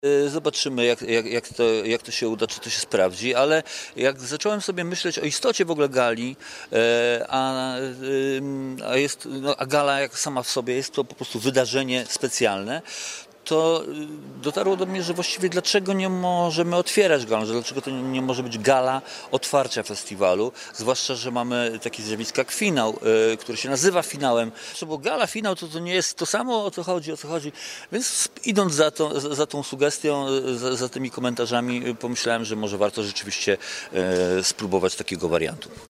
Zobaczymy, jak to się uda, czy to się sprawdzi, ale jak zacząłem sobie myśleć o istocie w ogóle gali, a gala jak sama w sobie jest to po prostu wydarzenie specjalne, to dotarło do mnie, że właściwie dlaczego nie możemy otwierać galą, że dlaczego to nie może być gala otwarcia festiwalu, zwłaszcza, że mamy takie zjawisko jak finał, który się nazywa finałem. Bo gala, finał to nie jest to samo, o co chodzi. Więc idąc za tą sugestią, za tymi komentarzami, pomyślałem, że może warto rzeczywiście spróbować takiego wariantu.